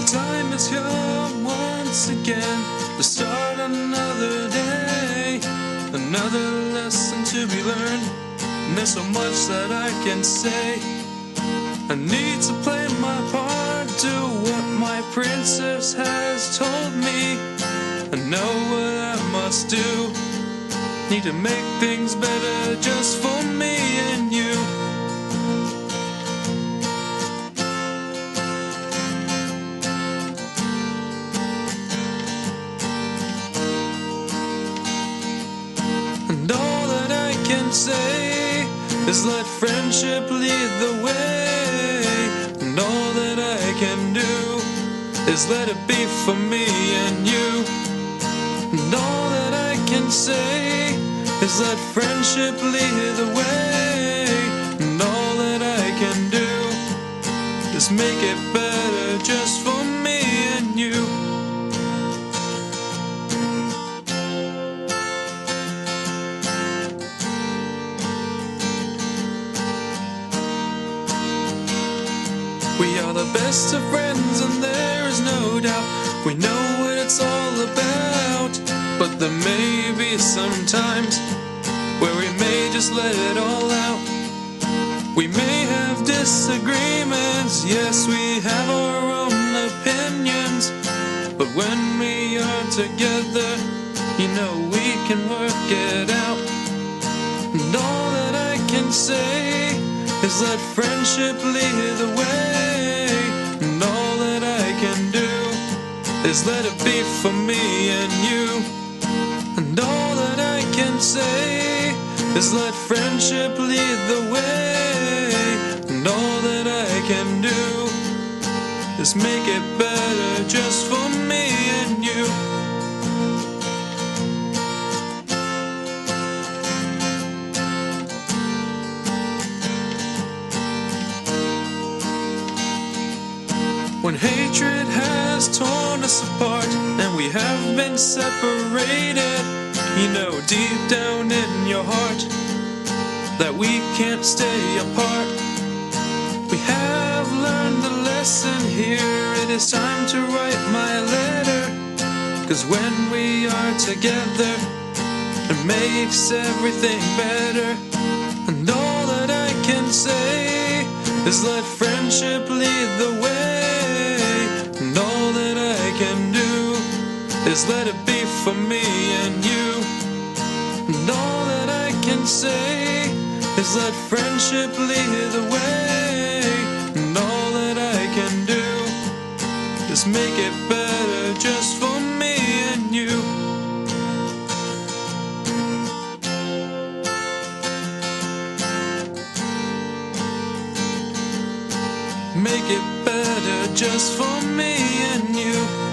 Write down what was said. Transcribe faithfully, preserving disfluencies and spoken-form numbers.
The time is here once again to start another day, another lesson to be learned, and there's so much that I can say. I need to play my part, do what my princess has told me. I know what I must do, need to make things better just for me and you. And all that I can say is let friendship lead the way. And all that I can do is let it be for me and you. And all that I can say is let friendship lead the way. And all that I can do is make it better just for me and you. We are the best of friends and there is no doubt we know what it's all about. But there may be some times where we may just let it all out. We may have disagreements, yes, we have our own opinions, but when we are together, you know we can work it out. And all that I can say is let friendship lead the way. And all that I can do is let it be for me and you. And all that I can say is let friendship lead the way. And all that I can do is make it better just for me and you. When hatred has torn us apart and we have been separated, you know deep down in your heart that we can't stay apart. We have learned the lesson here, it is time to write my letter. Cause when we are together, it makes everything better. And all that I can say is let friendship lead the way. And all that I can do is let it be for me and you. And all that I can say is let friendship lead the way. And all that I can do is make it better just for me and you. Make it better just for me and you.